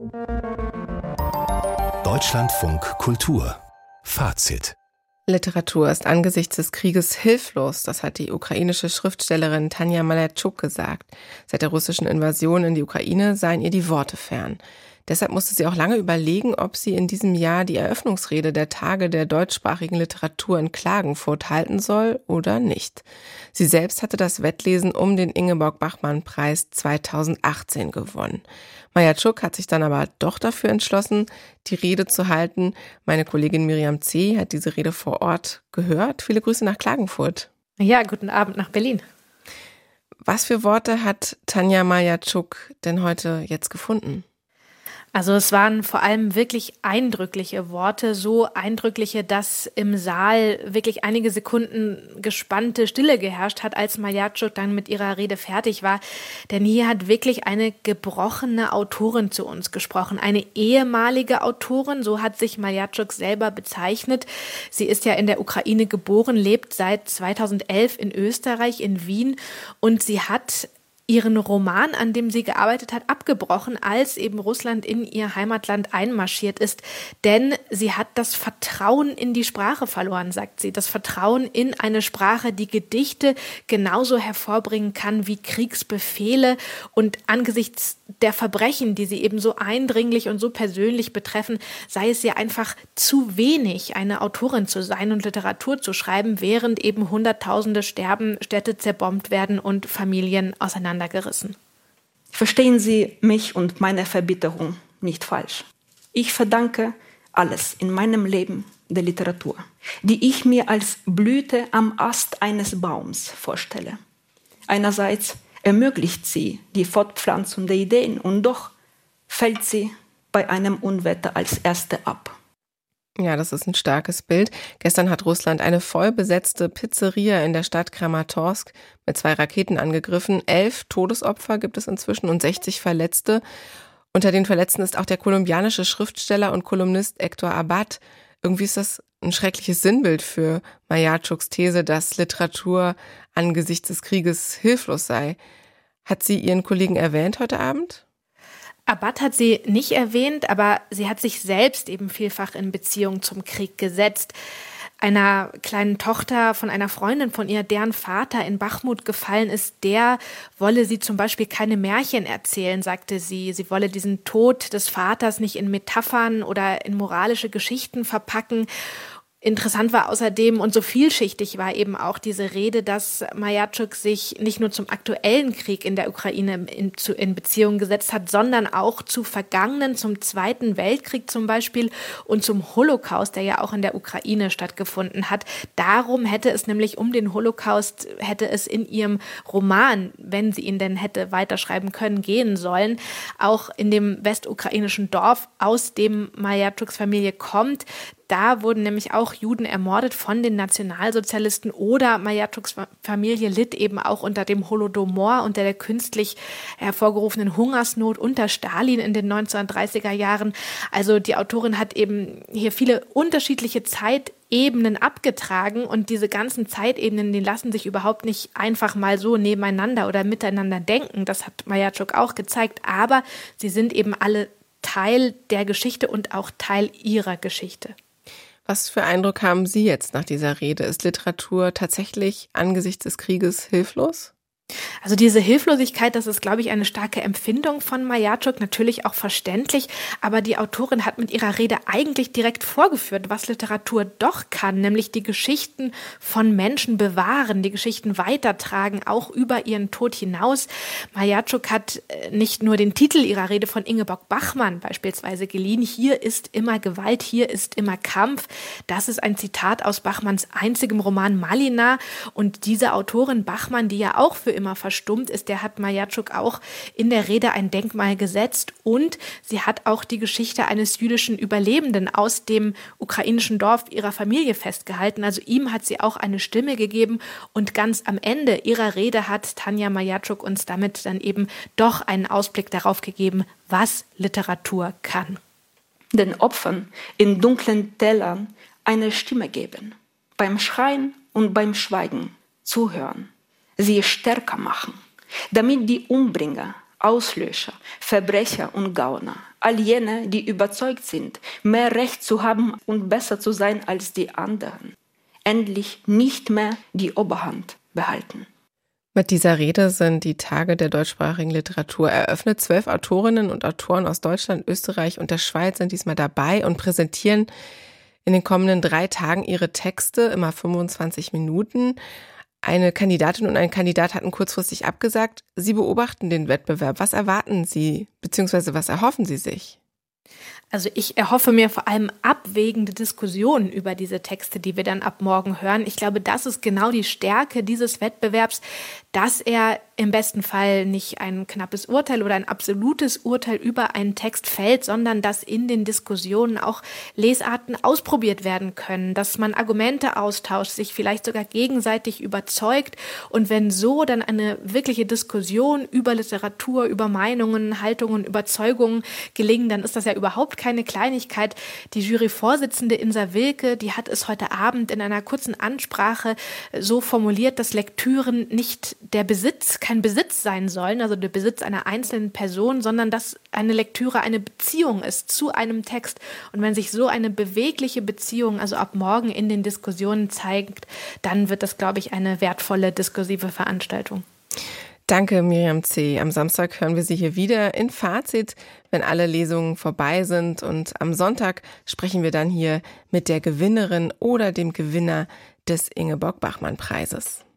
Deutschlandfunk Kultur Fazit. Literatur ist angesichts des Krieges hilflos, das hat die ukrainische Schriftstellerin Tanja Maljatschuk gesagt. Seit der russischen Invasion in die Ukraine seien ihr die Worte fern. Deshalb musste sie auch lange überlegen, ob sie in diesem Jahr die Eröffnungsrede der Tage der deutschsprachigen Literatur in Klagenfurt halten soll oder nicht. Sie selbst hatte das Wettlesen um den Ingeborg-Bachmann-Preis 2018 gewonnen. Maljatschuk hat sich dann aber doch dafür entschlossen, die Rede zu halten. Meine Kollegin Miriam C. hat diese Rede vor Ort gehört. Viele Grüße nach Klagenfurt. Ja, guten Abend nach Berlin. Was für Worte hat Tanja Maljatschuk denn heute jetzt gefunden? Also es waren vor allem wirklich eindrückliche Worte, so eindrückliche, dass im Saal wirklich einige Sekunden gespannte Stille geherrscht hat, als Maljatschuk dann mit ihrer Rede fertig war. Denn hier hat wirklich eine gebrochene Autorin zu uns gesprochen, eine ehemalige Autorin, so hat sich Maljatschuk selber bezeichnet. Sie ist ja in der Ukraine geboren, lebt seit 2011 in Österreich, in Wien, und sie hat ihren Roman, an dem sie gearbeitet hat, abgebrochen, als eben Russland in ihr Heimatland einmarschiert ist. Denn sie hat das Vertrauen in die Sprache verloren, sagt sie. Das Vertrauen in eine Sprache, die Gedichte genauso hervorbringen kann wie Kriegsbefehle. Und angesichts der Verbrechen, die sie eben so eindringlich und so persönlich betreffen, sei es ihr einfach zu wenig, eine Autorin zu sein und Literatur zu schreiben, während eben Hunderttausende sterben, Städte zerbombt werden und Familien auseinandergerissen. Verstehen Sie mich und meine Verbitterung nicht falsch. Ich verdanke alles in meinem Leben der Literatur, die ich mir als Blüte am Ast eines Baums vorstelle. Einerseits ermöglicht sie die Fortpflanzung der Ideen und doch fällt sie bei einem Unwetter als erste ab. Ja, das ist ein starkes Bild. Gestern hat Russland eine voll besetzte Pizzeria in der Stadt Kramatorsk mit 2 Raketen angegriffen. 11 Todesopfer gibt es inzwischen und 60 Verletzte. Unter den Verletzten ist auch der kolumbianische Schriftsteller und Kolumnist Hector Abad. Irgendwie ist das ein schreckliches Sinnbild für Maljatschuks These, dass Literatur angesichts des Krieges hilflos sei. Hat sie ihren Kollegen erwähnt heute Abend? Abad hat sie nicht erwähnt, aber sie hat sich selbst eben vielfach in Beziehung zum Krieg gesetzt. Einer kleinen Tochter von einer Freundin von ihr, deren Vater in Bachmut gefallen ist, der wolle sie zum Beispiel keine Märchen erzählen, sagte sie. Sie wolle diesen Tod des Vaters nicht in Metaphern oder in moralische Geschichten verpacken. Interessant war außerdem und so vielschichtig war eben auch diese Rede, dass Maljatschuk sich nicht nur zum aktuellen Krieg in der Ukraine in Beziehung gesetzt hat, sondern auch zu vergangenen, zum Zweiten Weltkrieg zum Beispiel und zum Holocaust, der ja auch in der Ukraine stattgefunden hat. Darum hätte es nämlich um den Holocaust, hätte es in ihrem Roman, wenn sie ihn denn hätte weiterschreiben können, gehen sollen. Auch in dem westukrainischen Dorf, aus dem Maljatschuks Familie kommt, da wurden nämlich auch Juden ermordet von den Nationalsozialisten oder Maljatschuks Familie litt eben auch unter dem Holodomor, unter der künstlich hervorgerufenen Hungersnot unter Stalin in den 1930er Jahren. Also die Autorin hat eben hier viele unterschiedliche Zeitebenen abgetragen und diese ganzen Zeitebenen, die lassen sich überhaupt nicht einfach mal so nebeneinander oder miteinander denken. Das hat Maljatschuk auch gezeigt, aber sie sind eben alle Teil der Geschichte und auch Teil ihrer Geschichte. Was für Eindruck haben Sie jetzt nach dieser Rede? Ist Literatur tatsächlich angesichts des Krieges hilflos? Also diese Hilflosigkeit, das ist, glaube ich, eine starke Empfindung von Maljatschuk, natürlich auch verständlich, aber die Autorin hat mit ihrer Rede eigentlich direkt vorgeführt, was Literatur doch kann, nämlich die Geschichten von Menschen bewahren, die Geschichten weitertragen, auch über ihren Tod hinaus. Maljatschuk hat nicht nur den Titel ihrer Rede von Ingeborg Bachmann beispielsweise geliehen, hier ist immer Gewalt, hier ist immer Kampf. Das ist ein Zitat aus Bachmanns einzigem Roman Malina und diese Autorin Bachmann, die ja auch für immer verstummt ist, der hat Maljatschuk auch in der Rede ein Denkmal gesetzt und sie hat auch die Geschichte eines jüdischen Überlebenden aus dem ukrainischen Dorf ihrer Familie festgehalten. Also ihm hat sie auch eine Stimme gegeben und ganz am Ende ihrer Rede hat Tanja Maljatschuk uns damit dann eben doch einen Ausblick darauf gegeben, was Literatur kann. Den Opfern in dunklen Tälern eine Stimme geben, beim Schreien und beim Schweigen zuhören. Sie stärker machen, damit die Umbringer Auslöscher, Verbrecher und Gauner, all jene, die überzeugt sind, mehr Recht zu haben und besser zu sein als die anderen, endlich nicht mehr die Oberhand behalten. Mit dieser Rede sind die Tage der deutschsprachigen Literatur eröffnet. 12 Autorinnen und Autoren aus Deutschland, Österreich und der Schweiz sind diesmal dabei und präsentieren in den kommenden 3 Tagen ihre Texte, immer 25 Minuten. Eine Kandidatin und ein Kandidat hatten kurzfristig abgesagt. Sie beobachten den Wettbewerb. Was erwarten Sie, beziehungsweise was erhoffen Sie sich? Also ich erhoffe mir vor allem abwägende Diskussionen über diese Texte, die wir dann ab morgen hören. Ich glaube, das ist genau die Stärke dieses Wettbewerbs, dass er im besten Fall nicht ein knappes Urteil oder ein absolutes Urteil über einen Text fällt, sondern dass in den Diskussionen auch Lesarten ausprobiert werden können, dass man Argumente austauscht, sich vielleicht sogar gegenseitig überzeugt. Und wenn so dann eine wirkliche Diskussion über Literatur, über Meinungen, Haltungen, Überzeugungen gelingen, dann ist das ja überhaupt keine Kleinigkeit. Die Juryvorsitzende Insa Wilke, die hat es heute Abend in einer kurzen Ansprache so formuliert, dass Lektüren nicht kein Besitz sein sollen, also der Besitz einer einzelnen Person, sondern dass eine Lektüre eine Beziehung ist zu einem Text. Und wenn sich so eine bewegliche Beziehung, also ab morgen in den Diskussionen zeigt, dann wird das, glaube ich, eine wertvolle diskursive Veranstaltung. Danke, Miriam C. Am Samstag hören wir Sie hier wieder in Fazit, wenn alle Lesungen vorbei sind. Und am Sonntag sprechen wir dann hier mit der Gewinnerin oder dem Gewinner des Ingeborg-Bachmann-Preises.